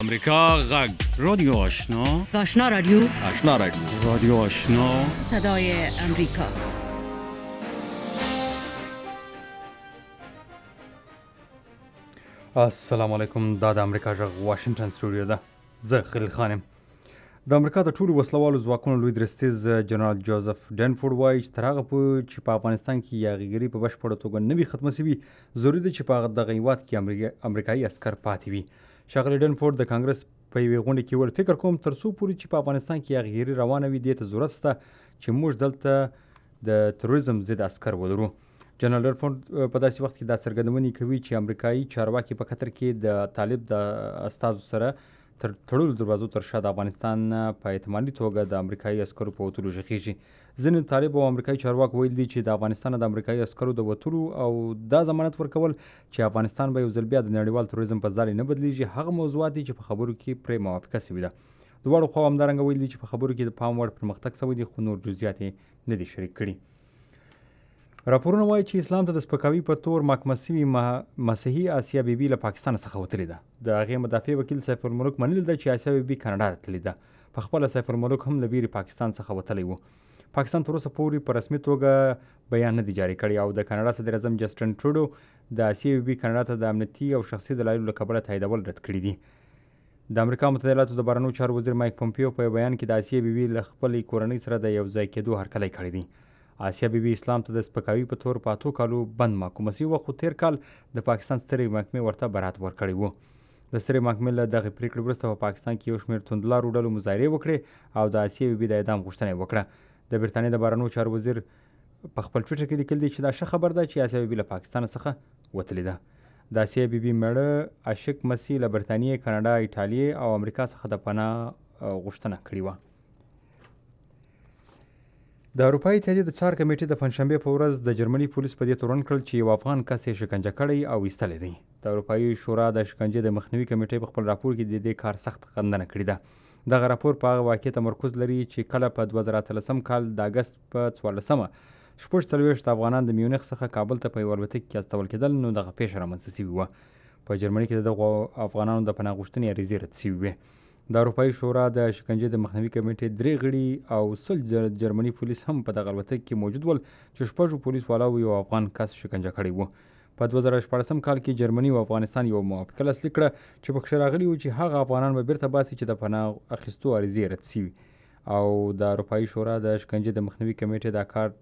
امریکا غږ رادیو آشنا آشنا رادیو رادیو آشنا صدای امریکا. السلام علیکم. دا د امریکا غږ واشنگټن سټوډیو ده. زه خلیل خان یم. د امریکا د ټولو وسلوالو ځواکونو لوی درستیز جنرال جوزف ډینفورد وایي چې تر هغه پورې چې په افغانستان کې یاغیګري په بشپړه توګه نه وي ختمه سوي، ضروري ده چې په دغه هېواد کې امریکایي عسکر پاتې وي. ښاغلی ډینفورد د کانګرس په یوې غونډې کې وویل، فکر کوم تر څو پورې چې په افغانستان کې یاغیګري روانه وي، دې ته ضرورت شته چې موږ دلته د تروریزم ضد عسکر ولرو. جنرال ډینفورد په داسې وخت کې دا څرګندونې کوي چې امریکایي چارواکي په قطر کې د طالب د استازو سره تر تړلو دروازو تر شا د افغانستان په احتمالي توګه د امریکایي عسکرو په وتلو غږېږي. ځینې طالب او امریکایي چارواکو ویل دي چې د افغانستان د امریکایي عسکرو د وتلو او دا ضمانت ورکول چې افغانستان به یو ځل بیا د نړیوال تروریزم په ځالې نه بدلیږي هغه موضوعات دي چې په خبرو کې پرې موافقه شوې ده. دواړو خواو همدارنګه ویل دي چې په خبرو کې د پام وړ پرمختګ شوی دی، خو نور جزئیات یې نه دي شریک کړي. راپورونه وایي چې اسلام ته د سپکاوي په تور محاکمه شوي مسیحي آسیا بیبي له پاکستان څخه وتلې ده. د هغې مدافع وکیل سیف الملک منلي ده چې آسیا بیبي کاناډا ته تللې ده. په خپله سیف الملک هم له بیرې پاکستان څخه وتلی و. پاکستان تر اوسه پورې په رسمي توګه بیان نه دی جاري کړی او د کاناډا صدر اعظم جسټن ټروډو د آسیا بیبي کاناډا ته د امنیتي او شخصي دلایلو له کبله تاییدول رد کړي دي. د امریکا متحده ایالاتو د بهرنیو چارو وزیر مایک پومپیو په بیان کې د آسیا بیبي له خپلې کورنۍ سره د یو ځای کېدو هرکلی کړی دی. آسیا بیبي اسلام ته د سپکاوي په تور په 8 کالو بند محکومه شوې وه، خو تېر کال د پاکستان سترې محکمې ورته برات ورکړی و. د سترې محکمې له دغې پرېکړې وروسته په پاکستان کې یو شمېر توندلارو ډلو مظاهرې وکړې او د آسیا بیبي د اعدام غوښتنه یې وکړه. د برټانیې د بهرنیو چارو وزیر په خپل ټویټر کې لیکلي دي چې دا ښه خبر ده چې آسیا بیبي له پاکستان څخه وتلې ده. د آسیا بیبي مېړه عاشق مسیح له برټانیې، کاناډا، ایټالیې او امریکا څخه د پناه غوښتنه کړې وه. د اروپایي اتحادیې د څار کمیټې د پنجشنبې په ورځ د جرمني پولیس په دې تورن کړل چې یو افغان کس یې شکنجه کړی او ایستلی دی. د اروپایي شورا د شکنجې د مخنیوي کمیټې په خپل راپور کې د دې کار سخت غندنه کړې ده. دغه راپور په هغه واقعې تمرکز لري چې کله په 2013 کال د اګست په 14 شپږ افغانان د میونخ څخه کابل ته په یوه الوتکه کې استول کېدل، نو دغه پیښه رامنځته شوې وه. په جرمني کې د دغو افغانانو د پناه غوښتنې عریضې رد شوې وې. د اروپایي شورا د شکنجې د مخنیوي کمیټې 3 غړي او 100 جرمني پولیس هم په دغه الوتکه کې موجود ول چې 6 پولیس والاو یو افغان کس شکنجه کړی و. په 2014 کال کې جرمني او افغانستان یو موافقه لاسلیک کړه چې پکښې راغلي وو چې هغه افغانان به بیرته باسي چې د پناه اخیستو عریضې رد شوي، او د اروپایي شورا د شکنجې د مخنیوي کمیټې دا کار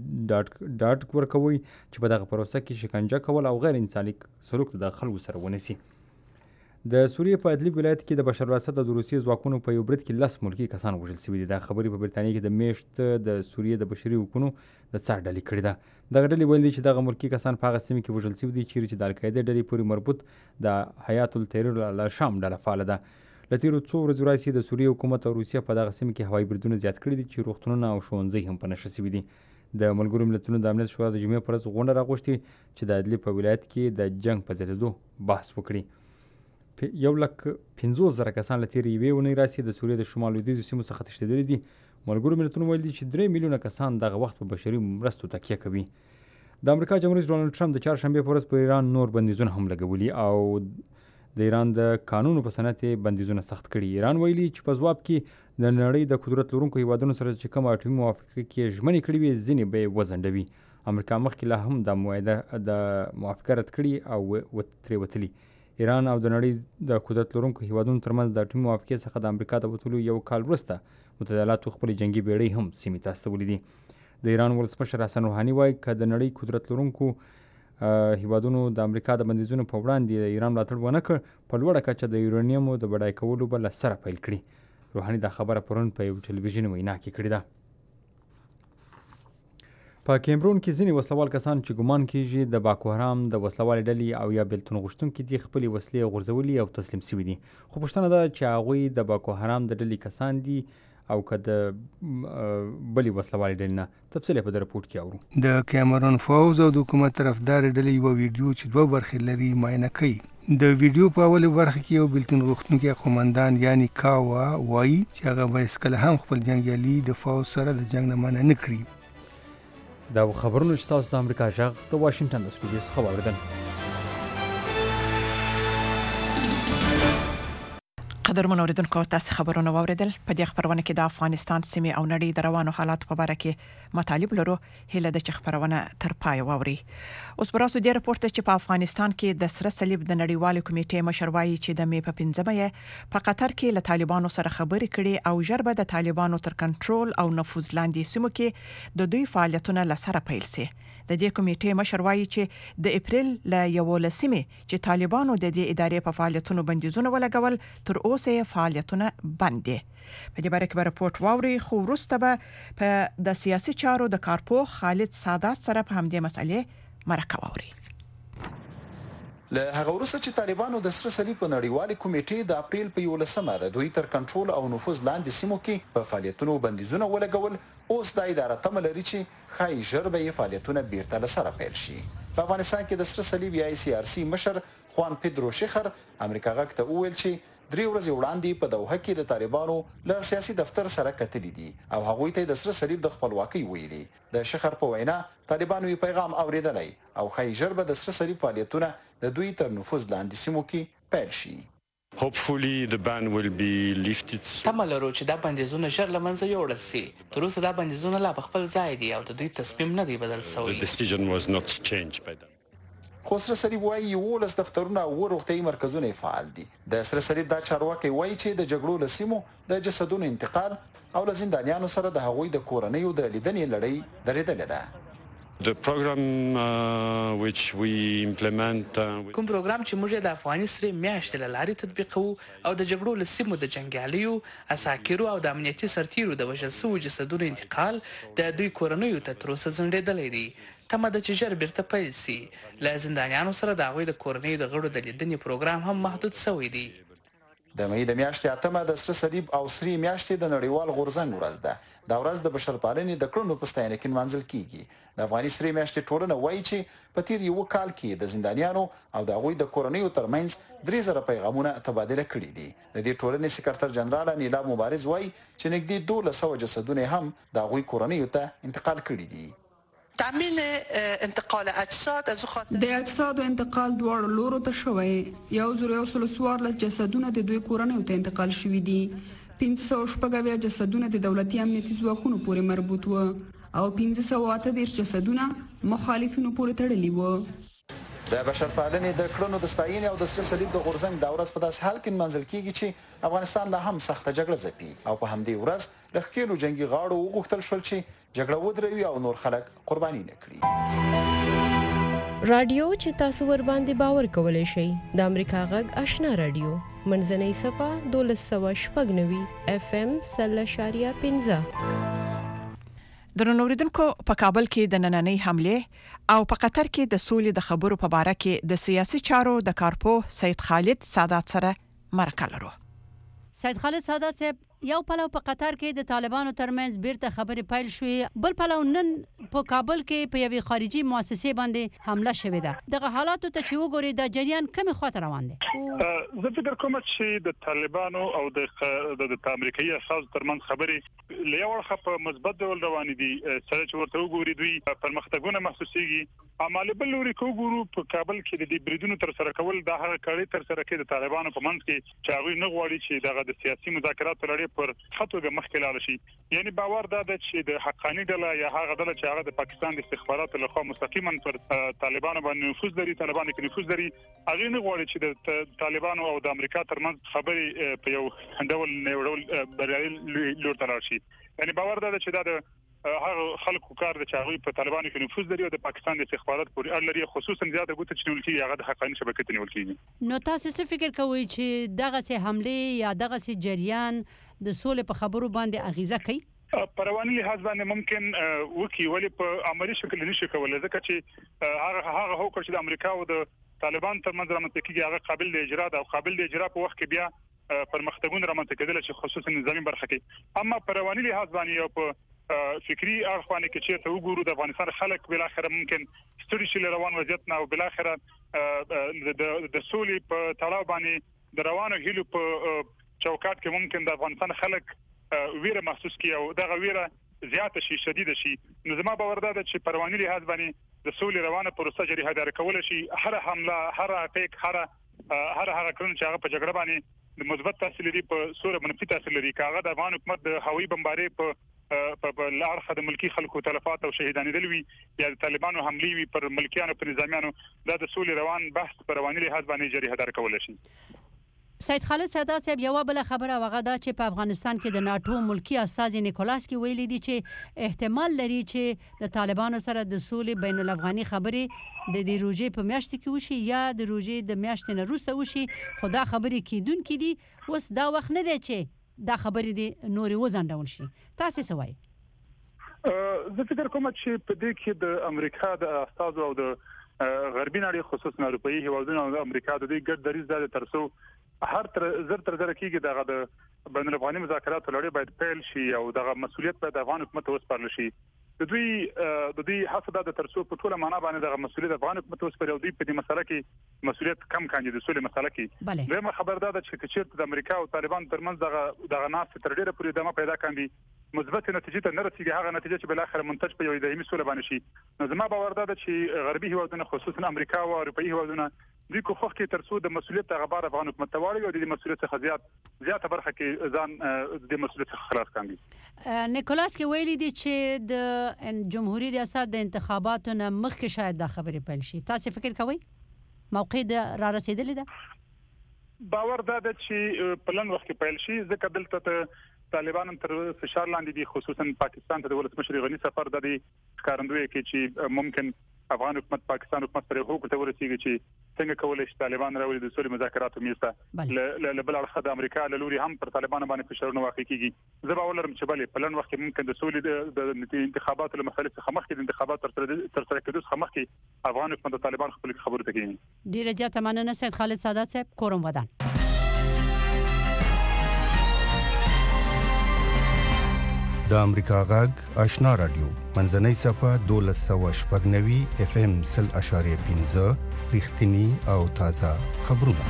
ډاډ ورکوي چې په دغه پروسه کې شکنجه کول او غیر انساني سلوک د خلکو سره ونیسي. د سوریې په ادلیب ولایت کې د بشار الاسد د روسیې ځواکونو په یو برید کې 10 ملکي کسان وژل شوي دي. دا خبرې په برټانیې کې د میاشت د سوریې د بشري حقونو د څار ډلې کړې ده. دغه ډلې ویل دي چې دغه ملکي کسان په هغه سیمه کې وژل شوي دي چیرې چې د القاعدې ډلې پورې مربوط د حیات التحریر الشام ډله فعاله ده. له تېرو څو ورځو راهیسې د سوریې حکومت او روسیه په دغه سیمه کې هوایي بریدونه زیات کړي دي چې روغتونونه او ښوونځي هم په نښه شوي دي. د ملګرو ملتونو د امنیت شورا د جمعې په ورځ غونډه راغوښتې چې د ادلیب په ولایت کې د جنګ په زیاتېدو بحث وکړي. 1,50,000 کسان له تېرې یوې اونۍ راهیسې د سوریې د شمال لویدیځو سیمو څخه تښتېدلي دي. ملګرو ملتونو ویل دي چې 3 میلیونه کسان دغه وخت په بشري مرستو تکیه کوي. د امریکا جمهور رئیس ډونالډ ټرمپ د چهارشنبې په ورځ په ایران نور بندیزونه هم لګولي او د ایران د قانونو په صنعت یې بندیزونه سخت کړي. ایران ویلي چې په ځواب کې د نړۍ د قدرت لرونکو هیوادونو سره چې کوم اټومي موافقه کې ژمنې کړې وي ځینې به یې وځنډوي. امریکا مخکې لا هم د موافقه رد کړي او ترې وتلي. ایران او د نړۍ د قدرت لرونکو هیوادونو ترمنځ د اټومي موافقې څخه د امریکا د وتلو یو کال وروسته متحده ایالاتو خپلې جنګي بیړۍ هم سیمې ته استولې دي. د ایران ولسمشر حسن روحاني وایي که د نړۍ قدرت لرونکو هیوادونو د امریکا د بندیزونو په وړاندې د ایران ملاتړ ونه کړ، په لوړه کچه د یورانیمو د بډای کولو به له سره پیل کړي. روحاني دا خبره پرون په یو ټلویزیوني وینا کې کړې ده. په کیمرون کې ځینې وسلوال کسان چې ګمان کېږي د باکو حرام د وسلوالې ډلې او یا بیلتون غوښتونکي دي خپلې وسلې غورځولي او تسلیم شوي دي، خو پوښتنه ده چې هغوی د باکو حرام د ډلې کسان دي او که د بلې وسلوالې ډلې نه. تفصیل یې په د رپورټ کې اورو. د کیمرون فوز او د حکومت طرفدار ډلې یوه ویډیو چې 2 برخې لري معاینه کوي. د ویډیو په اولې برخه کې یو بیلتون غوښتونکی قومندان یعنی کاوا وایي چې هغه به هېڅکله هم خپل جنګیالي د فوز سره د جنګ نه منع نه کړي. دا خبرونه چې تاسو د امریکا غږ د واشنګټن د سټوډیو څخه واورېدل. قدرمن اوریدونکو تاسو خبرونه واوریدل. په دې خبرونه کې د افغانستان سیمه او نړۍ د روانو حالات په اړه کې مطالب لرو. هله د خبرونه تر پای واوري. اوس براسو د راپورټ چې په افغانستان کې د سره صلیب د نړیوال کمیټې مشروعي چې د مې په 15 په قطر کې له طالبانو سره خبرې کړي او ژربه د طالبانو تر کنټرول او نفوذ لاندې سیمو کې د دوی فعالیتونه لسره پیل سي. د دې کمیټې مشروعي چې د اپریل ل 11 چې طالبانو د دې ادارې په فعالیتونو بندیزونه ولګول تر اوسه فعالیتونه بند دي. په دې باره کې به راپورټ واوري. خو وروسته به په د سیاسي چارو د کارپو خالد سادات سره په همدې مسلې مرکه واوري. له هغه وروسته چې طالبانو د سره صلیب په نړیوالې کمیټې د اپریل په 11 د دوی تر کنټرول او نفوذ لاندې سیمو کې په فعالیتونو بندیزونه ولګول، اوس د اداره تمه لري چې ښایي ژر به یې فعالیتونه بیرته له سره پیل شي. په افغانستان کې د سره صلیب یا CRC مشر خوان پیدرو شیخر امریکا غږ ته وویل چې 3 ورځې وړاندې په دوحه کې د طالبانو له سیاسي دفتر سره کتلې دي او هغوی ته د سره صلیب د خپلواکۍ ویلي. د شیخر په وینا طالبانو یې پیغام اوریدلی او ښایي ژر به د سره صلیب فعالیتونه د دوی تر نفوذ لاندې سیمو کې پیل شي. Hopefully the ban will be lifted. تمه لرو چې دا بندیزونه ژر له منځه یوړل سي. تر اوسه دا بندیزونه لا په خپل ځای دي او د دوی تصمیم نه دی بدل شوی. The decision was not changed by them. خو سره صلیب وایي 11 دفترونه او روغتیايي مرکزونه فعال دي. د سره صلیب دا چارواکي وایي چې د جګړو له سیمو د جسدونو انتقال او له زندانیانو سره د هغوی د کورنیو د لیدنې لړۍ درېدلې ده. The program which we implement کوم پروګرام چې موږ د افغاني سره میاشتې لاري تطبیقو او د جګړو له سیمو د جنگیالیو اساکیرو او د امنیتي سرتیرو د وژل شوو جسدونو انتقال د دوی کورنیو ته تر اوسه ځنډېدلی دی. تمه ده چې ژر بیرته پیل سي. له زندانیانو سره د هغوی د کورنیو د غړو د لیدنې پروګرام هم محدود شوی دی. د مې د میاشتې 8 د سره صلیب او سری میاشتې د نړیوال غورځنګ ورځ ده. دا ورځ د بشرپالنې د کړنو په ستاینه کې نمانځل کیږي. د افغاني سری میاشتې ټولنه وایي چې په تیر یو کال کې د زندانیانو او د هغوی د کورنیو ترمنځ 3000 پیغامونه تبادله کړي دي. د دې ټولنې سکرټر جنرال نیلا مبارز وایي چې نږدې 1200 جسدونه هم د هغوی کورنیو ته انتقال کړي دي. تامین انتقال اجساد از خاطر د اجسادو انتقال دواړو لورو ته شوی. 1114 جسدونه د دوی کورنیو ته انتقال شوي دي. 580 جسدونه د دولتي امنیتي ځواکونو پورې مربوط و او 538 جسدونه مخالفینو پورې تړلي و. د بشرپالنې د کړنو د ستاینې او د سره صلیب د غورځنګ د ورځ په داسې حال کې نمانځل کیږي چې افغانستان لا هم سخته جګړه ځپي او په همدې ورځ د ښکېلو جنگي غاړو وغوښتل شول چې جګړه ودروي او نور خلک قرباني نه کړي. رادیو چې تاسو ور باندې باور کولای شئ د امریکا غږ آشنا رادیو منځنۍ صفه 1290 FM 0.15. درنو اوریدونکو په کابل کې د نننۍ حمله او په قطر کې د سولې د خبرو په اړه کې د سیاسي چارو د کارپو سید خالد سادات سره مرکه لرو. سید خالد سادات صاحب یو پلو په قطر کې د طالبانو ترمنځ بیرته خبرې پیل شوې، بل پلو نن په کابل کې په یوې خارجي مؤسسې باندې حمله شوې ده. دغه حالاتو ته چې وګورئ د جریان کومې خواته روان دي؟ زه فکر کوم چې د طالبانو او د امریکایي اساس ترمنځ خبرې له یو اړخه په مثبت ډول روان دي. سره چې ورته وګوري دوی پرمختګونه محسوسيږي. عمل بل لوري کو ګورو په کابل کې د دې بریدونو تر سره کول د هغه کړي تر سره کې د طالبانو په منځ کې چې هغه نه غواړي چې دغه د سیاسي مذاکراتو لړۍ پر خطوګه مخکې لاړ شي. یعنی باور دا ده چې د حقاني ډله یا هغه ډله چې هغه د پاکستان د استخباراتو لخوا مستقیما پر طالبانو باندې نفوذ لري، طالبانو کې نفوذ لري، هغه نه غواړي چې د طالبانو او د امریکا ترمنځ خبرې په یو ډول نه بریالي لور ته لاړ شي. یعنی باور دا ده چې دا د هغه خلکو کار د چاغوي په طالبانو کې نفوذ لري او د پاکستان د استخبارات پورې اړه لري، خصوصا زیاته ګوته چې نول کې هغه د حقاني شبکې ته نیول کیږي. نو تاسو څه فکر کوئ چې دغه سه حمله یا دغه سه جریان د سولې په خبرو باندې اغیزه کوي؟ په رواني لحاظ باندې ممکن وکي، ولی په عملی شکل نشي کولای ځکه چې هغه حکم چې د امریکا او د طالبان ترمنځ رامنځته کیږي هغه قابل د اجرا ده او قابل د اجرا په وخت کې بیا پرمختګونه رامنځته کېدل چې خصوصا نظامی برخه کې. اما په رواني لحاظ باندې او په فکری اړخوانه کې چې ته وګورو د افغانستان خلک بل اخر ممکن ستړي شي روان وضعیت نه او بل اخر د سولې په تړاو باندې د روانو هیلو په چوکاټ کې ممکن د افغانستان خلک ویره محسوس کړي او دغه ویره زیاته شي، شدید شي. نو زما باور ده چې پرواني لحاظ باندې د سولې روانه پروسه جری هدار کول شي. هر حمله، هر اټیک، هر هغه کړنه چې هغه په جګړه باندې د مثبت تاثیر لري په سوره منفي تاثیر لري کاغه د افغان حکومت د هوایي بمباري په لارخه د ملکی خلکو تلفات او شهیدانې دي یا د طالبانو حملې وي پر ملکیانو پر نظامیانو دا د سولې روان بحث پر رواني لحاظ باندې جری هدار کول شي. سید خالد ساده صاحب یو بل خبره وغه دا چې په افغانستان کې د ناتو ملکی استاذ نیکولاس کی ویلي دي چې احتمال لري چې د طالبانو سره د سولې بین الافغاني خبرې د روزې په میاشت کې وشي یا د روزې د میاشتې نه وروسته وشي. خدا خبرې کیدون کې دي اوس دا وخت نه دی چې دا خبرې دي نوري وزندول شي. تاسو څه وایي؟ زه فکر کوم چې په دې کې د امریکا د استاذ او د غربي نړۍ خصوصا اروپאי هیوادونو او امریکا د دې ګډ دریځ د ترسو هر تر کېږي دغه د بین الافغاني مذاکراتو لړۍ باید پیل شي او دغه مسولیت باید افغان حکومت وسپارل شي. د دوی حسد د ترسو په ټوله معنا باندې دغه مسولیت افغان حکومت وسپارل دی په دې مسله کې مسولیت کم کاندي د سولې مسله کې. دغه خبردار ده چې چیرته د امریکا او طالبان ترمنځ دغه ناس تر ډیره پورې دمه پیدا کاندي مثبت نتیجه ته نه رسیږي هغه نتیجه چې بل اخر منتج په یو دایمي سولې باندې شي. نو زما باور ده چې غربي هیوادونه خصوصا امریکا او اروپאי هیوادونه دوی کوخ کې ترسو د مسولیت غبار افغان حکومت ته واړي او د مسولیت څخه زیاته برخه کې ځان د مسولیت څخه خلاص کاندي. نیکولاس کې ویلي دي چې د جمهوریت ریاست د انتخاباتو نه مخکې شاید دا خبرې پیل شي. تاسو فکر کوئ موقع د را رسیدلې ده؟ باور ده چې په لن وخت کې پیل شي ځکه دلته طالبان تر فشار لاندې دي خصوصا پاکستان ته د ولسمشر غنی سفر د ښکارندوی کې چې ممکن افغان حکومت پاکستان حکومت پر هغه ته ورسیږي چې څنګه کولای شي طالبان راوړي د سولې مذاکراتو میسته بل اړخ د امریکا له لوري هم پر طالبانو باندې فشارونه واقع کیږي. زه باور لرم چې بلې په لن وخت کې ممکن د سولې د انتخاباتو له مسلې څخه مخکې د انتخابات تر سره کېدو څخه مخکې افغان حکومت د طالبان خپل خبرو ته کوي. ډیره زیاته مننه سید خالد سادات صاحب. کورم ودان. د امریکا غږ آشنا رادیو منځنۍ صفه 1290 FM 0.15 رښتینی او تازه خبرونه.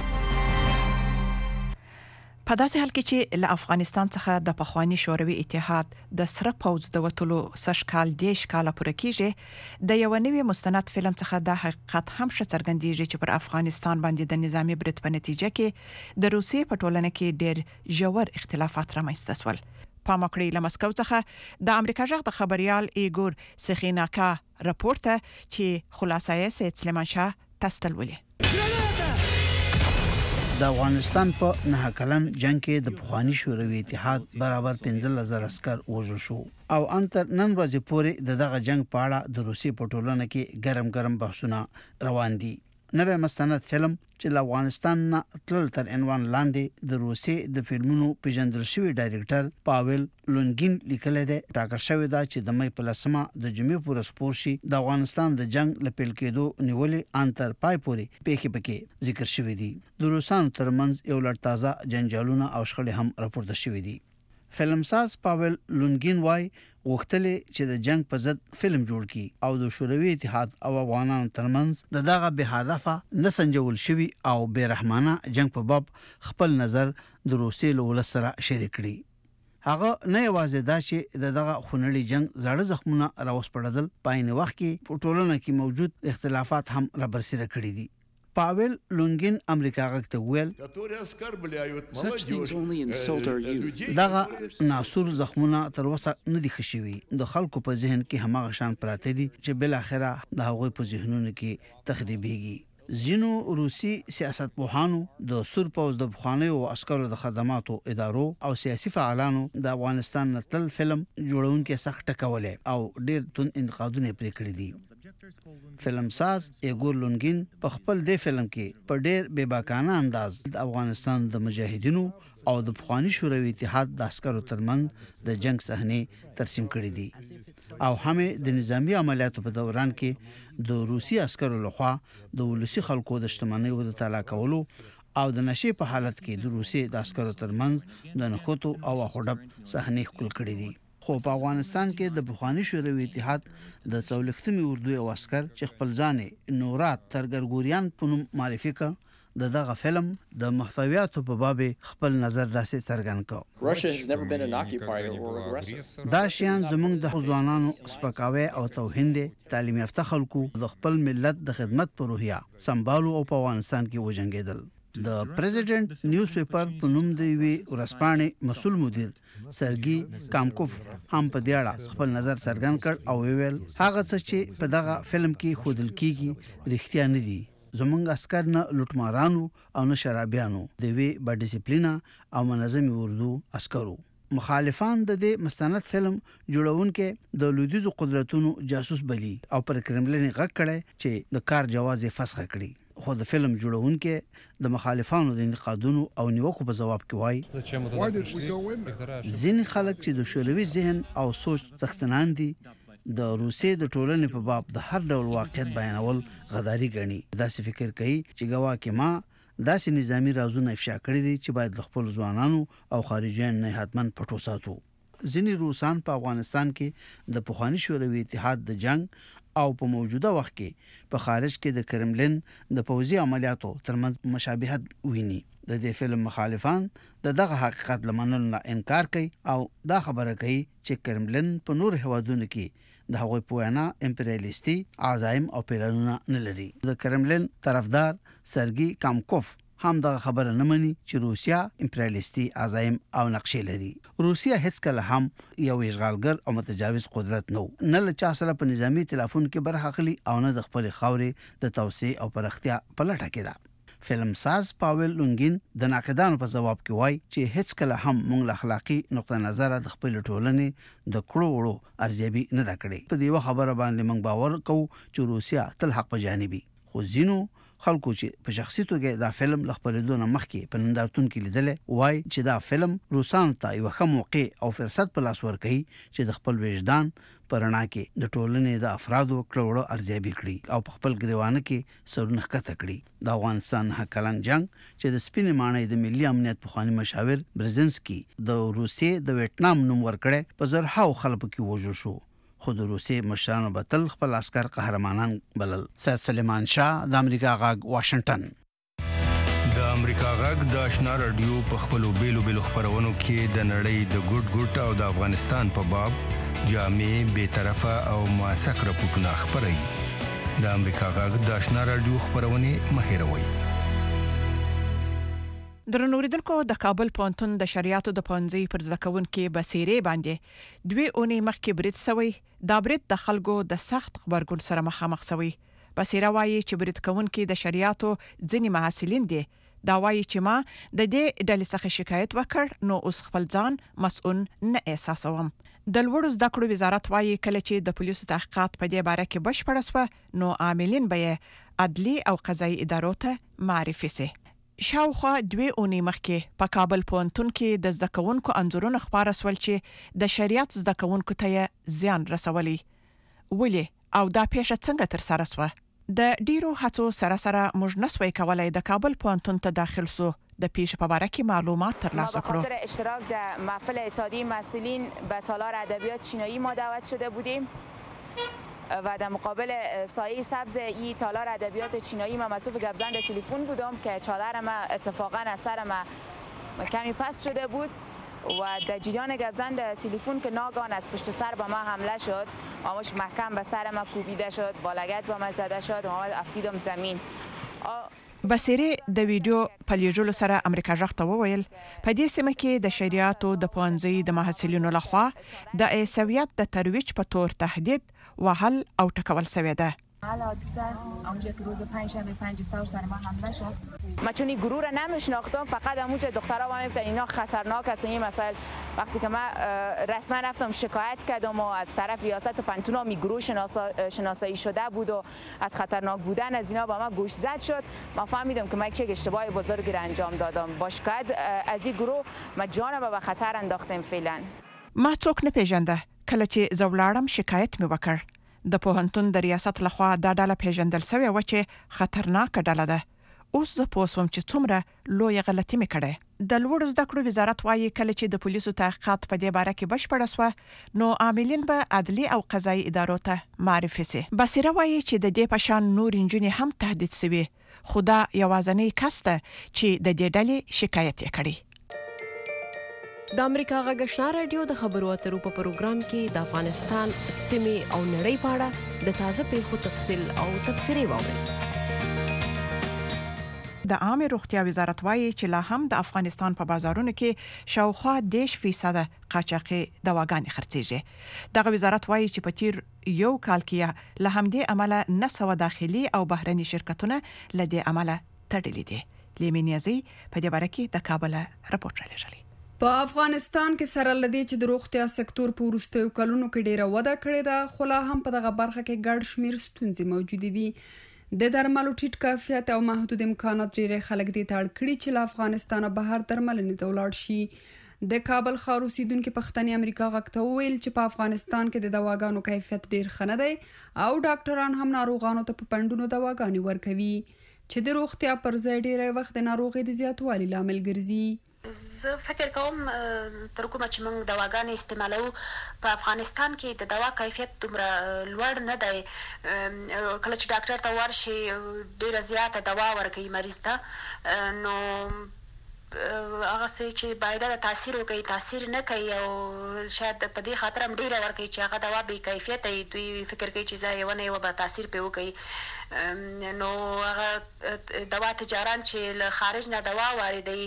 په داسې حال کې چې له افغانستان څخه د پخوانی شوروي اتحاد د سره پوځ د وټولو سشکال دیش کاله پوره کیږي د یو نوې مستند فلم څخه د حقیقت هم څرګندېږي چې پر افغانستان باندې د نظامی برید په نتیجه کې د روسیې په ټولنه کې ډېر ژور اختلافات رامنځته شول. پامکړی له مسکو څخه د امریکا ژغ د خبريال ایګور سخیناکا راپورټ چې خلاصه یې سید سلیمان شاه تستلولې. د افغانستان په نه کلن جنگ کې د پخوانی شوروي اتحاد برابر 15000 عسكر وژل شو او انتر نن ورځې پورې دغه جنگ په اړه د روسي په ټولنه کې ګرم بحثونه روان دي. نوې مستند فلم چې له افغانستان نه تل تر عنوان لاندې د روسي د فلمونو پیژندل شوی ډایریکټر پاول لونګین لیکل دی ټاکل شوی دا چې د مې په لسمه د جمعې پورې سپور شي د افغانستان د جنگ لپیل کېدو نیولې انتر پای پورې پیخي پکې ذکر شوی دی. د روسانو ترمنځ یو لړ تازه جنجالونه او شخړې هم راپورته شوې دي. فلمساز پاول لونګین وای وختلې چې د جنگ په ضد فلم جوړ کی او د شوروي اتحاد او افغانانو ترمنځ دغه به هدفه نه سنجول شوی او بیرحمانه جنگ په باب خپل نظر د روسي له سره شریک کړي. هغه نه یوازې دا چې دغه خونړي جنگ زړه زخمونه راوسپړدل پاین وخت کې په ټولنه کې موجود اختلافات هم را برسېره کړي دي. پاول لونګین امریکا غږ ته ویل دغه ناسور زخمونه تر اوسه نه دي خشوي د خلکو په ذهن کې هماغه شان پراته دي چې بل اخره د هغوی په ذهنونو کې تخریبيږي. زینو روسي سیاستپوهانو د سور پوز د بخانیو او عسکرو د خدماتو ادارو او سیاسي فعالانو د افغانستان نتل فلم جوړونکو سخت ټکولې او ډېر تون انتقادونه پرې کړې دي. فلم ساز ایګور لونګین په خپل د فلم کې په ډېر بے باکانه انداز د افغانستان د مجاهدینو او د پخوانی شوروي اتحاد د عسکرو ترمنځ د جنگ صحنه ترسیم کړې دي او هم د نظامی عملیاتو په دوران کې د روسي عسکرو لخوا د ولسی خلکو د شتمنۍ او د تعالی کولو او د نشي په حالت کې د روسي د عسکرو ترمنځ د نخوتو او خډب صحنه خپل کړې دي. خو په افغانستان کې د پخوانی شوروي اتحاد د 14مې اردو او عسكر چې خپل ځانې نورات ترګرګوريان په نوم معرفي کړ دغه فلم د محتویاتو په باب خپل نظر داسې څرګند کړ. دا شیان زموږ د ځوانانو سپکاوي او توهین دي. تعلیم یافته خلکو د خپل ملت د خدمت پر روحیه سمبالو او په افغانستان کې وجنګیدل. د پریزیډنټ نیوز پیپر په نوم د وی ورسپانې مسول مدیر سرګي کامکوف هم په دې اړه خپل نظر څرګند کړ او ویل هغه څه چې په دغه فلم کې خودل کیږي رښتیا نه دي. زمونږ عسكر نه لوټمارانو او نه شرابيانو د وی با ډیسپلینا او منظم اردو عسکرو. مخالفان د دې مستند فلم جوړونکو د لویدیزو قدرتونو جاسوس بلی او پر کرملین غږ کړي چې د کار جواز فسخ کړي. خو د فلم جوړونکو د مخالفانو د انتقادونو او نیوکو په جواب کې وایي ځینې خلک چې د شوروي ذهن او سوچ څښتنان دي د روسیې د ټولنې په باب د هر ډول واقعیت بیانول غداري ګڼي. داسې فکر کوي چې ګواکې ما داسې نظامی رازونه افشا کړی دي چې باید خپل ځوانانو او خارجيان نه حتمن پټو ساتو. ځینې روسان په افغانستان کې د پخوانی شوروي اتحاد د جنگ او په موجوده وخت کې په خارج کې د کرملین د پوځي عملیاتو ترمنځ مشابهت ویني. د دې فلم مخالفان دغه حقیقت لمنلو نه انکار کوي او دا خبره کوي چې کرملین په نور هوادونو کې د هغوی په وینا امپریالیستي عزایم او پلانونه نه لري. د کرملین طرفدار سرګي کامکوف هم دا خبره نه مني چې روسیا امپریالیستي عزایم او نقشې لري. روسیا هیڅ کله هم یو اشغالګر او متجاوز قدرت نه له چا سره په نظامی تلافون کې برخه اخلي او نه د خپل خاورې د توسعه او پرختیا په لټه کې ده. فلم ساز پاول لونګین د ناقدانو په جواب کې وایي چې هیڅ کله هم موږ له اخلاقی نقطه نظر د خپل ټولنې د کړو وړو ارزیابي نه دا کړې. په دې خبره باندې موږ باور کوو چې روسیا تل حق په جانبي. خو ځینو خلکو چې په شخصي توګه دا فلم لخبرېدونه مخکې په نندارتون کې لیدل وایي چې دا فلم روسانو ته یو ښه موقع او فرصت په لاس ورکوي چې د خپل وجدان پرنا کې د ټولنې د افرادو کړوړو ارزیابي کړي او په خپل ګریوانه کې سرونه ښکته کړي. د افغانستان هکلن جنگ چې د سپینې ماڼۍ د ملي امنیت پخوانی مشاور برزنسکي د روسیې د ویتنام نوم ورکړی په زرهاو خلکو کې وژل شو. خو د روسیې مشرانو بتل خپل عسكر قهرمانان بلل. سید سلیمان شاه د امریکا غاګ واشنگټن. د امریکا غاګ د آشنا رادیو په خپل بیلو خبرونو کې د نړۍ د ګډ او د افغانستان په باب جامع به طرفه او موثق راپورټونه خبري. د امریکا غاګ د آشنا رادیو خبرونه مهیروي. درنو اوریدونکو د کابل پوهنتون د شریعتو د پوهنځي پر زده کوونکو بصیرې باندې 2 اونۍ مخکې برید شوی. دا برید د خلکو د سخت خبرګون سره مخامخ شوی. بصیره وایي چې برید کوونکو د شریعتو ځینې محصلین دي. دا وایي چې ما د دې ډلې څخه شکایت وکړ نو اوس خپل ځان مسؤل نه احساسوم. د لوړو زده کړو وزارت وایي کله چې د پولیسو تحقیقات په دې باره کې بشپړ شوه نو عاملین به عدلي او قضایي ادارو ته معرفي شي. شاوخوا 2 اونۍ مخکې په کابل پوهنتون کې د زده کوونکو انځورونه خپاره سول چې د شریعت زده کوونکو ته زیان رسولي. ولې او دا پیښه څنګه تر سره شوه؟ د ډیرو هڅو سره موږ نسوي کولای د کابل پوهنتون ته داخل سو د پیښې په باره کې معلومات ترلاسه کړو. ما به خاطر اشتراک در محفل اتحادیه مسئولین به تالار ادبیات چینایی ما دعوت شده بودیم و در مقابل سایه سبز این تالار ادبیات چینایی من مصروف گپزن در تلفن بودم که چادر ما اتفاقا از سر ما کمی پس شده بود و در جریان گپزن در تلفن که ناگهان از پشت سر به ما حمله شد آموش محکم به سر ما کوبیده شد با لگد به ما زده شد و ما افتیدم زمین. بصیره د ویډیو په لیږلو سره امریکا غږ ته وویل په دې سیمه کې د شریعتو د پوهنځي د محصلینو لخوا د عیسویت د ترویج په تور تهدید وهل او ټکول شوی ده. حادثه اونجا که روز پنجشنبه 5 سال سر ما حمله شد. ما چون این گروه را نمیشناختم فقط اونجا دخترها ما میگفتن اینا خطرناک است. این مسائل وقتی که من رسما رفتم شکایت کردم و از طرف ریاست پنتونا می گروه شناسایی شده بود و از خطرناک بودن از اینا با ما گوش زد شد. ما فهمیدم که من یک اشتباه بزرگی را انجام دادم. با شکایت از این گروه ما جانم به خطر انداختم فعلا. ما څوک نه پیژنده. کله چې زولاړم شکایت مې وکړ. د پوهنتون د ریاست لخوا دا ډله پیژندل شوې و چې خطرناکه ډله ده. اوس زه پوه شوم چې څومره لویه غلطي مې کړې. د لوړو زده کړو وزارت وایي کله چې د پولیسو تحقیقات په دې باره کې بشپړه شوه نو عاملین به عدلي او قضایي ادارو ته معرفي شي. بصیره وایي چې د دې په شان نور نجونې هم تهدید شوي خو دا یوازینی کس ده چې د دې ډلې شکایت یې کړی. د امریکا غږ آشنا رادیو د خبرو اترو په پروګرام کې د افغانستان سیمې او نړۍ په اړه د تازه پیښو تفصیل او تبصرې واورئ. د عامه روغتیا وزارت وايي چې لا هم د افغانستان په بازارونو کې شاوخوا 10% قاچاقي دواګانې خرڅيږي. دغه وزارت وايي چې په تیر یو کال کې له همدې عمله 900 داخلي او بهرني شرکتونه لدې عمله تړلې دي. لیمینیازي په دې باره کې د کابل راپور لري. په افغانستان کې سره لدی چې د روغتیا سکتور په وروستیو کلونو کې ډیره وده کړې ده، خو لا هم په دغه برخه کې ګډ شمیر ستونزې موجود دي. د درملو ټیټ کیفیت او محدود امکانات ډېر خلک دي تاړ کړي چې له افغانستانه بهر درملنې ته ولاړ شي. د کابل ښار اوسیدونکو پښتني امریکا غږ ته وویل چې په افغانستان کې د دواګانو کیفیت ډېر ښه نه دی او ډاکټران هم ناروغانو ته په پندونو دواګانې ورکوي چې د روغتیا پر ځای ډېری وخت د ناروغۍ د زیاتوالي لامل ګرځي. زه فکر کوم تر کومه چې موږ دواګانې استعمالو په افغانستان کې د دوا کیفیت دومره لوړ نه دی. کله چې ډاکټر ته ورشي ډیره زیاته دوا ورکوي مریض ته، نو هغه څه چې باید د تاثیر وکړي تاثیر نه کوي او شاید په دې خاطر هم ډیره ورکوي چې هغه دوا بې کیفیته وي. دوی فکر کوي چې زه یو نه یو به تاثیر پې وکړي، نو هغه دوا تجاران چې له خارج نه دوا واردوي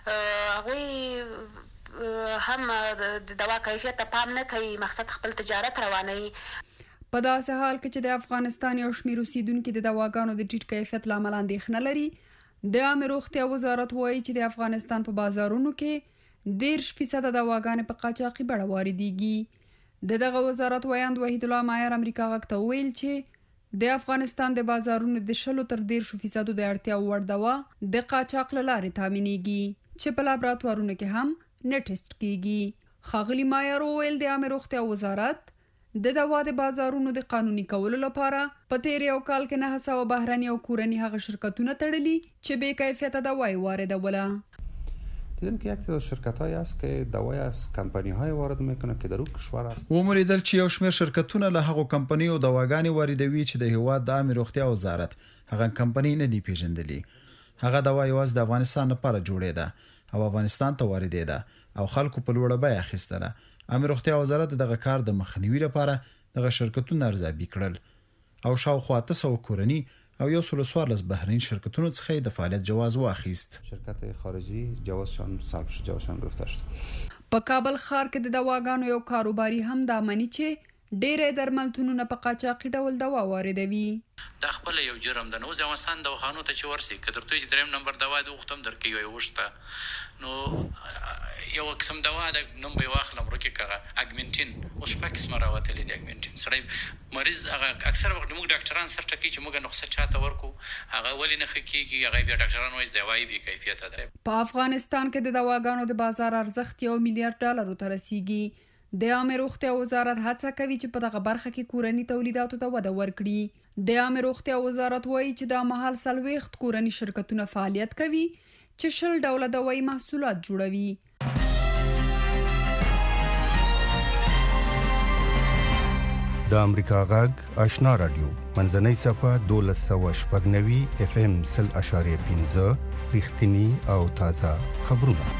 هغوی هم د دوا کیفیت ته پام نه کوي، مقصد خپل تجارت روانوي. په داسې حال کې چې د افغانستان یو شمېر اوسیدونکي د دواګانو د ټیټ کیفیت له امله اندېښنه لري، د عامه روغتیا وزارت وایي چې د افغانستان په بازارونو کې 10% دواګانې په قاچاقي بڼه واردېږي. دغه وزارت وایند وحید الله مایر امریکا غږ ته وویل چې د افغانستان د بازارونو د 10 تر 10% د اړتیا وړ دوا د قاچاق له لارې تامینېږي چې په لابراتوارونو کې هم نه ټیسټ کیږي. ښاغلي مایر وویل د عامه روغتیا وزارت د دوا د بازارونو د قانوني کولو لپاره په تیر یو کال کې 900 بهرني او کورني هغه شرکتونه تړلي چې بې کیفیته دوای واردوله. دیدیم که یک تعداد شرکت‌هایی است که دوای از کمپانی‌های وارد میکنه که در اون کشور است. ومریدل چې یو شمېر شرکتونه له هغو کمپنیو دواګانې واردوي چې د هیواد د عامه روغتیا وزارت هغه کمپنۍ نه دی پیژندلې. هغه دوا یوازې د افغانستان لپاره جوړېده او افغانستان ته واردېده او خلکو په لوړه بیه اخیستله. عامه روغتیا وزارت دغه کار د مخنیوي لپاره دغه شرکتونه ارزیابي کړل او شاوخوا 800 کورني او 114 بهرني شرکتونو څخه د فعالیت جواز واخیست. شرکت خارجی جوازشان سلب شد، جوازشان گرفته شد. په کابل ښار کې د دواګانو یو کاروباري هم دا مني چې ډېرې درملتونونه په قاچاقي ډول دوا واردوي. دا خپل یو جرم ده. نو ځوانستان دواخانو ته چې ورسي کتر توي دریم نمبر دوا د وختم درکې وي وشته نو یو قسم دوا د نوم به واخلم ورکه کغه اګمنټین اوس پاکس مراوتلې د اګمنټین سړی مریض هغه اکثر وخت موږ ډاکټران سره ټکی چې موږ نقصه چاته ورکو هغه ولې نه خکېږي هغه بیا ډاکټران وایي دوايي به کیفیت ده. په افغانستان کې د دواګانو د بازار ارزښت $1 میلیارډ ته رسیدي. د عامه روغتیا وزارت هڅه کوي چې په دغه برخه کې کورني تولیداتو ته وده ورکړي. د عامه روغتیا وزارت وایي چې د مهال 40 کورني شرکتونه فعالیت کوي چې 10 ډوله دوايي محصولات جوړوي. د امریکا غږ آشنا رادیو منځنۍ صفه 1290 FM 0.15 رښتینی او تازه خبرونه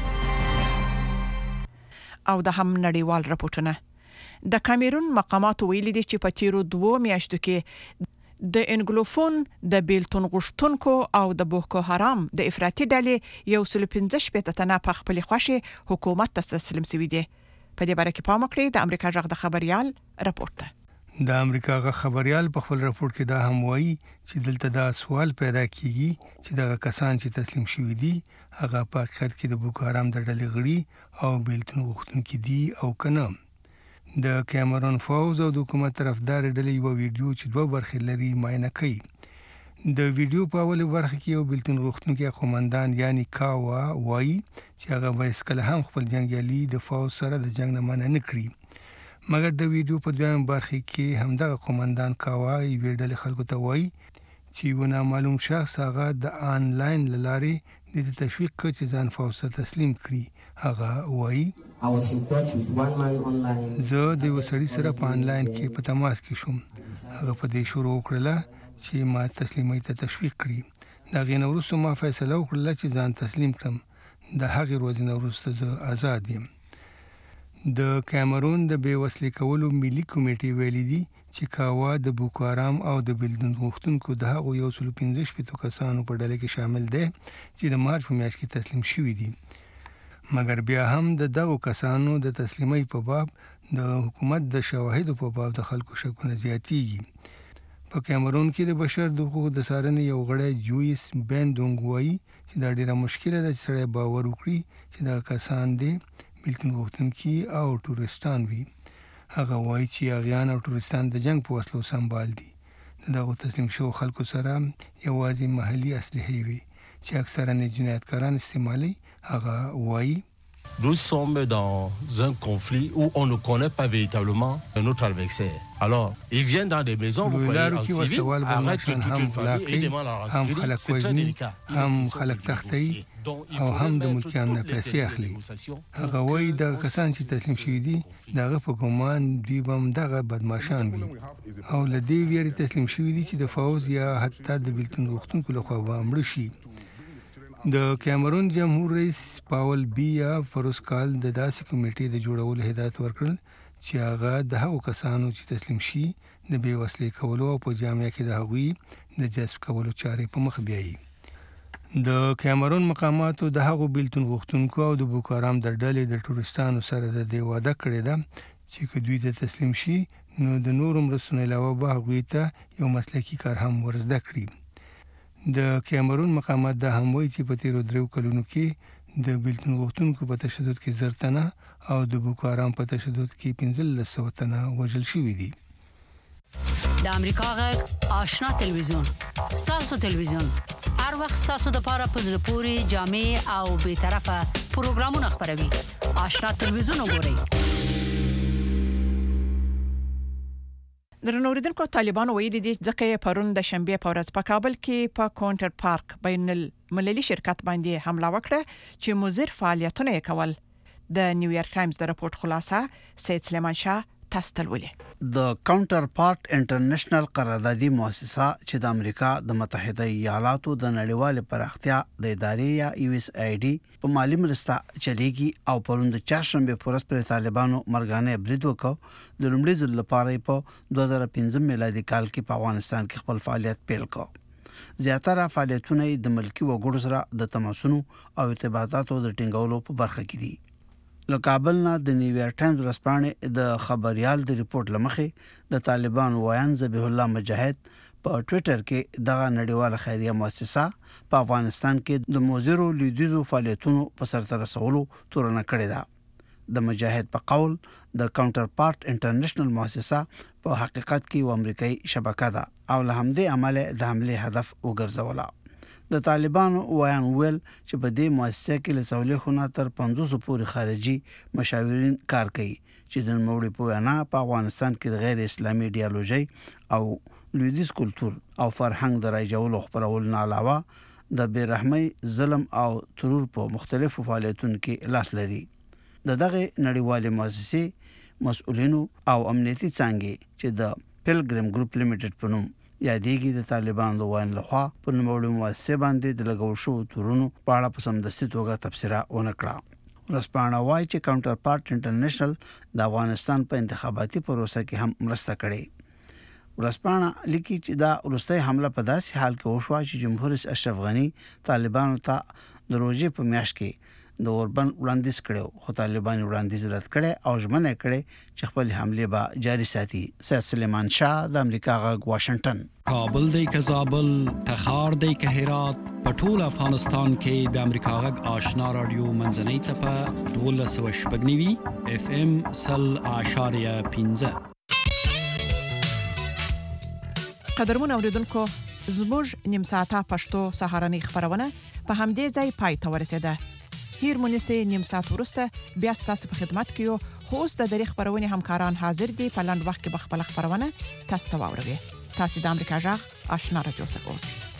او د هم نړیوال راپورټونه. د کامیرون مقامات ویلي دي چې په تیرو 2 میاشتو کې د انګلوفون د بیلتون غشتونکو او د بوکو حرام د افراطي ډلې 115 تنه په خپل خوشي حکومت ته تسلیم شوي دي. په دې باره کې پام وکړئ. د امریکا غږ د خبريال راپورټ. د امریکا غږ خبريال په خپل راپورټ کې دا هم وایي چې دلته دا سوال پیدا کیږي چې دا کسان چې تسلیم شوي دي هغه په حقیقت کې د بوکو حرام د ډلې غړي او بیلتون غوښتونکي دي او کنه. د کیمرون فوز او د حکومت طرفدار ډلې یو ویډیو چې 2 برخې لري معاینه کوي. د ویډیو په اول برخه کې یو بیلتون غوښتونکي قومندان یعنی کاوا وایي چې هغه به اسکله هم خپل جنگیالي د فوز سره د جنگ نه مننه کړی. مګر د ویډیو په دویم برخه کې همدغه قومندان کاوا یې ډلې خلکو ته وایي چې یو نامعلوم شخص هغه د آنلاین لارې د تشویق کوي چې ځان فوز ته تسلیم کړي. هغه وایي زه د یو سړي سره په آنلاین کې په تماس کې شوم. هغه په دې شروع وکړه چې ما تسلیمۍ ته تشویق کړي. دا غي وروسته ما فیصله وکړه چې ځان تسلیم کړم. د هغې ورځې وروسته زه آزاد یم. د کیمرون د بیوسلې کولو ملي کمیټې ویلي دي چې کاوا د بوکو حرام او د بلدون غوښتونکو د هغو 115 کسانو په ډله کې شامل دی چې د مارچ په میاشت کې تسلیم شوي دي، مګر بیا هم د دغو کسانو د تسلیمۍ په باب د حکومت د شواهدو په باب د خلکو شکونه زیاتېږي. په کیمرون کې د بشر د حقوقو د څارنې یو غړی جویس بندونګ وایي چې دا ډیره مشکله ده چې سړی باور وکړي چې دغه کسان دي بلتون غوښتونکي او ټوریستان وي. هغه وایي چې یاغیان او ټوریستان د جنگ په وسلو سمبال دي. د دغو تسلیم شوو خلکو سره یوازې محلي اسلحې وي چې اکثرا جنایتکاران استعمالي. هغه وایي Nous sommes dans un conflit où on ne connaît pas véritablement notre adversaire. Alors, ils viennent dans des maisons, vous voyez, en civil, arrêtent toute une famille et demandent la ransquerie. C'est très délicat. هم خلک تختی او هم د ملکیان نه پیسې اخلي. هغه وایي دغه کسان چې تسلیم شوي دي دغه په ګمان دوی به هم دغه بدماشان وي او له دې ویرې تسلیم شوي دي چې د فوز یا حتی د بلتون غوښتونکو لخوا به مړه شي. د کیمرون جمهور رئیس پاول بیا پروس کال د داسې کمیټې د جوړولو هدایت ورکړل چې هغه د هغو کسانو چې تسلیم شي د بې وسلې کولو او په جامعه کې د هغوی د جذب کولو چارې په مخ بیایي. د کیمرون مقاماتو د هغو بلتون غوښتونکو او د بوکو حرام د ډلې د ټوریستانو سره د دې واده کړې ده چې که دوی ته تسلیم شي نو د نورو مرستو نه علاوه به هغوی ته یو مسلکي کار هم ورزده کړي. د کیمرون مقامات دا هم وایي چې په تیرو 3 کلونو کې د بلتون غوښتونکو په تشدد کې 10 تنه او د بوکو حرام په تشدد کې 1500 تنه وژل شوي دي. د امریکا غږ آشنا تلویزیون ستاسو تلویزیون هر وخت ستاسو د لپاره په زړه پورې جامع او به طرفه پروګرامونه خبروي. آشنا تلویزیون وګورئ. درنوریدونکو طالبانو ویلي دي ځکه پرون د شنبه په ورځ په کابل کې په کاونټر پارک بین المللي شرکت باندې حمله وکړه چې مضر فعالیتونه کول. د نیویارک ټایمز د راپور خلاصه سید سلیمان شاه تستلولې. د کاونټر پارت انټرنیشنل قراردادي مؤسسه چې د امریکا د متحده ایالاتو د نړیوال پراختیا د ادارې یا USAID په مالی مرسته چلیږي او پرون د چهارشنبه په ورځ پر طالبانو مرګانه برید وکړ. د لومړي ځل لپاره په 2015 میلادي کال کې په افغانستان کې خپل فعالیت پیل کړ. زیاتره فعالیتونه د ملکی وګړو سره د تماسونو او ارتباطاتو د ټینګولو په برخه کې دي. له کابل نه د نیویارک ټایمز ورځپاڼې د خبريال د ریپورت لمخې د طالبان وایان ذبیح الله مجاهد په ټوئیټر کې دغه نړیواله خیریه مؤسسه په افغانستان کې د موزیرو لیدیزو فعالیتونو په سرته رسولو تورنه کړې ده. د مجاهد په قول د کاونټر پارت انټرنیشنل مؤسسه په حقیقت کې یو امریکایي شبکه ده او له همدې عمله د حمله هدف وګرځوله. د طالبانو وایان ویل چې په دې مؤسسه کې له څولېخونه تر 500 پورې خارجي مشاورین کار کوي چې د نوموړي په وینا په افغانستان کې د غیر اسلامي ایډیالوژي او لویدیز کلچر او فرهنګ د راجولو خبرول نه علاوه د بیرحمۍ ظلم او ترور په مختلفو فعالیتونو کې لاس لري. دغه نړیوالې مؤسسې مسؤلینو او امنیتي څانګې چې د پیلګریم ګروپ لیمیټډ په نوم یادېږي د طالبانو وایي لخوا په نوموړي مؤسسه باندې د لګول شو تورونو په اړه په سمدستي توګه تبصره ونه کړه. ورسپانه وایي چې کاونټر پارت انټرنیشنل د افغانستان په انتخاباتي پروسه کې هم مرسته کړې. ورسپانه لیکي چې دا وروستۍ حمله په داسې حال کې وشوه چې جمهور رئیس اشرف غنی طالبانو ته د روزي په میاشت کې د اوربن وړاندیز کړو خو طالبان وړاندیز رد کړي او ژمنه کړي چې خپل حمله به جاري ساتي. سید سلیمان شاه د امریکا غږ واشنگټن. کابل دی که زابل تخار دی که هرات په ټول افغانستان کې د امریکا غږ آشنا رادیو منځنۍ څپه 1290 FM 0.15. قدرمن اوریدونکو زموږ نیم ساعته پښتو سهارنۍ خبرونه په همدې ځای پای ته ورسیده. هیر مونږه نیم ساعت ورسته بیا ستاسو په خدمت کې یو خو اوس د دری خبرونه همکاران حاضر دي په لاند وخت کې بخپل خبرونه تاسو ته واوروي. تاسو د امریکا غږ آشنا رادیو څخه اوسئ.